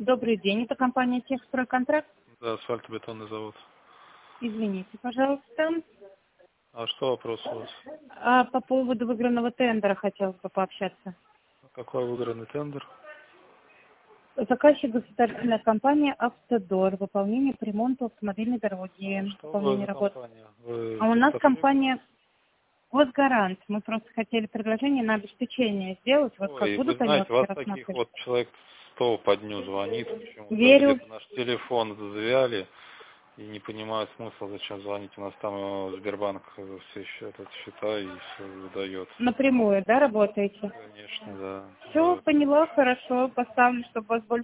Добрый день, это компания «Техстройконтракт». Да, асфальтобетонный завод. Извините, пожалуйста. А что вопрос у вас? По поводу выигранного тендера хотелось бы пообщаться. Какой выигранный тендер? Заказчик государственная компания «Автодор». Выполнение по ремонту автомобильной дороги. Что вы Выполнение за работ. компания? Вы А у нас поставщик? компания «Госгарант». Мы просто хотели предложение на обеспечение сделать. Вот как Ой, вы будут они знаете, вообще вас таких рассматривать? вот человек 100 по дню звонит почему-то. Верю. Где-то наш телефон завяли и не понимают смысла, зачем звонить. У нас там Сбербанк все счета и все выдает. Напрямую, да, работаете? Конечно, да. Все, поняла, хорошо. Поставлю, чтобы у вас больше